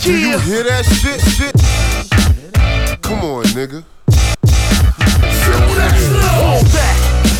Do you hear that shit? Come on, nigga. Fall back.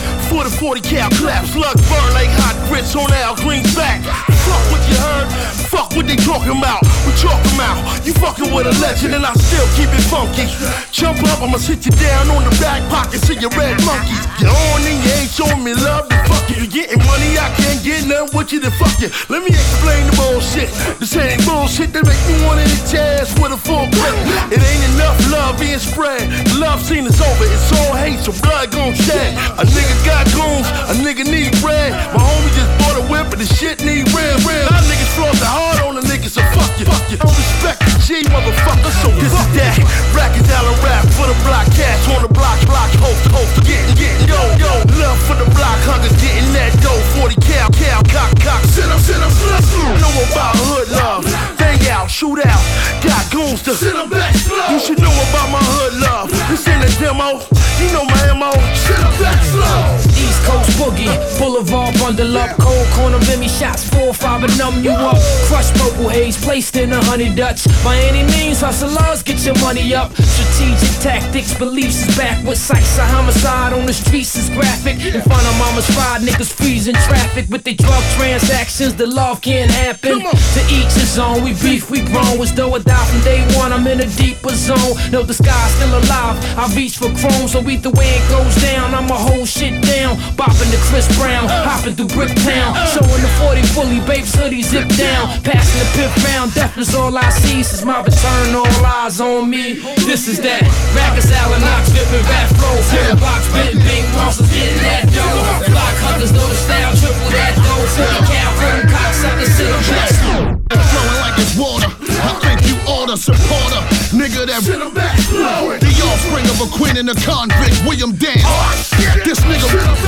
40 cal clap, slug burn like hot grits on Al Green's back. Fuck what you heard, fuck what they talking about. We talking about, you fucking with a legend and I still keep it funky. Jump up, I'ma sit you down on the back pockets of your red monkeys. Get on and you ain't showing me love, then fuck you. You getting money, I can't get nothing with you, then fuck you. Let me explain the bullshit. This ain't bullshit that make me wanna hit your ass with a full clip. It ain't enough love being spread. The love scene is over, it's all hate, so blood gon' shed. A nigga got goons, a nigga need bread. My homie just bought a whip and the shit need real. Our niggas floss the hard on the niggas, so fuck you. Don't respect the G, motherfucker, so this is that. Rackin' dollar rap for the block cats on the block, host, getting yo. Love for the block huggers, getting that dough. 40 cal, cock, sit up, know about hood love. Bang out, shoot out, got goons to sit up back slow. You should know about my hood love. This ain't a demo, you know my MO. Sit up back slow. East Coast boogie, Boulevard bundle up, cold corner, Vimy shots, 4 or 5 and numb you up. Crushed purple haze, placed in a honey Dutch. By any means, hustlers, get your money up. Strategic tactics, beliefs is back with sights. A homicide on the streets is graphic. In front of mama's fried niggas freezing traffic with their drug transactions. The love can't happen. To each his own, we beef, we grown. As though I die from day one, I'm in a deeper zone. Know the sky's still alive, I reach for chrome. So either way it goes down, I'ma hold shit down. Bopping to Chris Brown, hopping through Bricktown. Showing the 40 fully, babes hoodie zip down. Passing the fifth round, death is all I see. Since my return, all eyes on me. This is that, Rackers, Allen, Knox, Vippin', rap flow. Pin box, bit, big monsters, getting that dough. Block huggers, know the style, triple that dough. 40 cal, from cocksuckers, sit on that slow. Flowing like it's water, I think you oughta support a nigga that sit him back slow. The offspring of a queen and a convict, William Dance. This nigga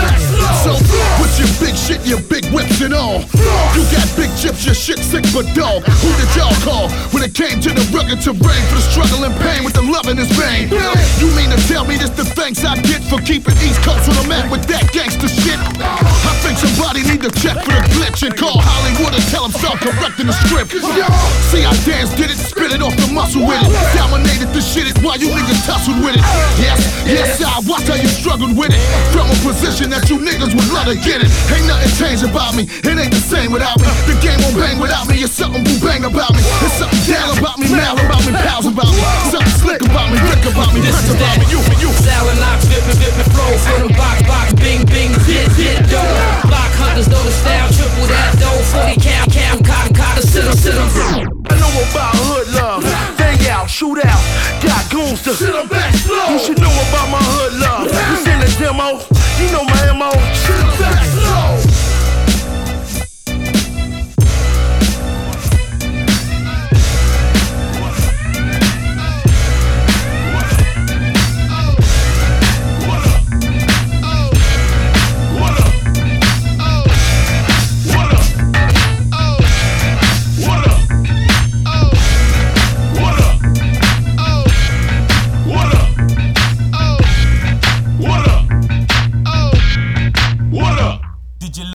so with your big shit, your big whips and all. You got big chips, your shit sick but dog. Who did y'all call when it came to the rugged terrain? For the struggle and pain with the love in his vein. You mean to tell me this the thanks I get for keeping East Coast when I'm at with that gangster shit? I think somebody need to check for the glitch and call Hollywood and tell him start correcting the script. See how Dance did it, spit it off the muscle with it. Dominated the shit it while you niggas tussled with it. Yes, I watch how you struggled with it. From a position that you niggas would love to get it. Ain't nothing changed about me, it ain't the same without me. The game won't bang without me, it's something boo bang about me. It's something down about me, mal about me, pals about me. Something slick about me, brick about me, brick about me.